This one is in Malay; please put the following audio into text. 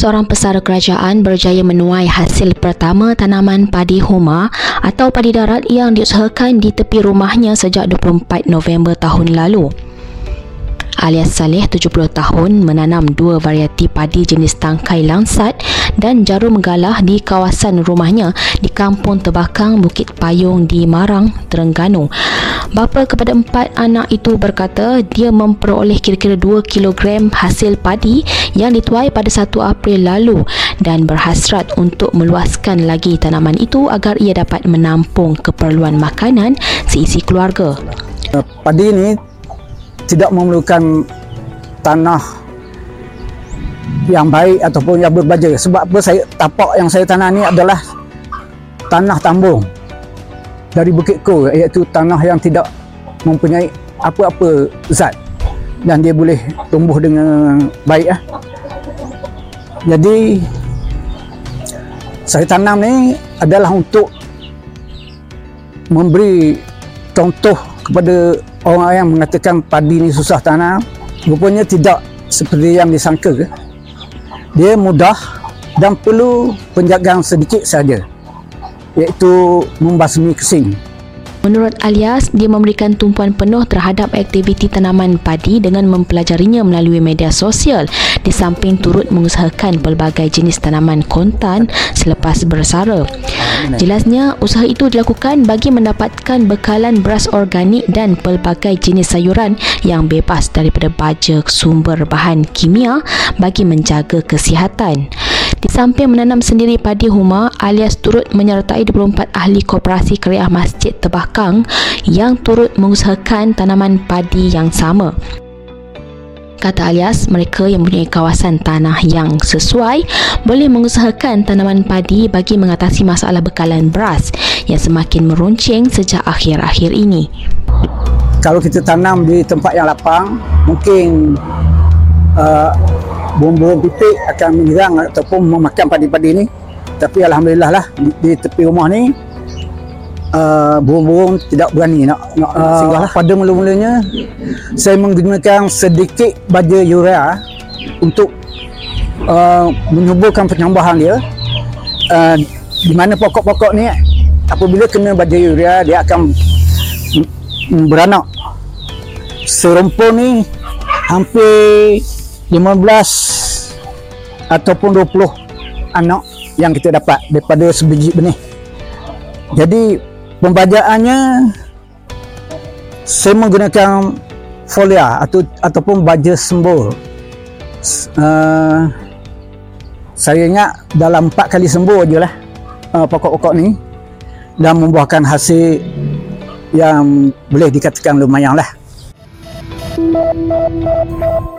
seorang pesara kerajaan berjaya menuai hasil pertama tanaman padi huma atau padi darat yang diusahakan di tepi rumahnya sejak 24 November tahun lalu. Alias Saleh, 70 tahun, menanam 2 varieti padi jenis tangkai langsat dan jarum galah di kawasan rumahnya di Kampung Tebakang, Bukit Payung di Marang, Terengganu. Bapa kepada 4 anak itu berkata dia memperoleh kira-kira 2 kilogram hasil padi yang dituai pada 1 April lalu dan berhasrat untuk meluaskan lagi tanaman itu agar ia dapat menampung keperluan makanan seisi keluarga. Padi ini tidak memerlukan tanah yang baik ataupun yang berbaja. Sebab apa tapak yang saya tanam ni adalah tanah tambung dari Bukit Kor, iaitu tanah yang tidak mempunyai apa-apa zat dan dia boleh tumbuh dengan baik. Jadi saya tanam ni adalah untuk memberi contoh kepada orang yang mengatakan padi ni susah tanam. Rupanya tidak seperti yang disangka. Dia mudah dan perlu penjagaan sedikit saja, iaitu membasmi kesing. Menurut Alias, dia memberikan tumpuan penuh terhadap aktiviti tanaman padi dengan mempelajarinya melalui media sosial di samping turut mengusahakan pelbagai jenis tanaman kontan selepas bersara. Jelasnya, usaha itu dilakukan bagi mendapatkan bekalan beras organik dan pelbagai jenis sayuran yang bebas daripada baja sumber bahan kimia bagi menjaga kesihatan. Di samping menanam sendiri padi huma, Alias turut menyertai 24 ahli koperasi Kariah Masjid Tebakang yang turut mengusahakan tanaman padi yang sama. Kata Alias, mereka yang mempunyai kawasan tanah yang sesuai boleh mengusahakan tanaman padi bagi mengatasi masalah bekalan beras yang semakin meruncing sejak akhir-akhir ini. Kalau kita tanam di tempat yang lapang, mungkin burung-burung pipit akan menyerang ataupun memakan padi-padi ni. Tapi alhamdulillah lah, di tepi rumah ni burung-burung tidak berani nak singgah lah. Pada mula-mulanya saya menggunakan sedikit baja urea untuk menyuburkan penyambahan dia, di mana pokok-pokok ni apabila kena baja urea dia akan beranak. Serumpun ni hampir 15 ataupun 20 anak yang kita dapat daripada sebiji benih. Jadi pembajaannya saya menggunakan folia ataupun baja sembur. Saya ingat dalam 4 kali sembur je lah pokok-pokok ni dan membuahkan hasil yang boleh dikatakan lumayan lah.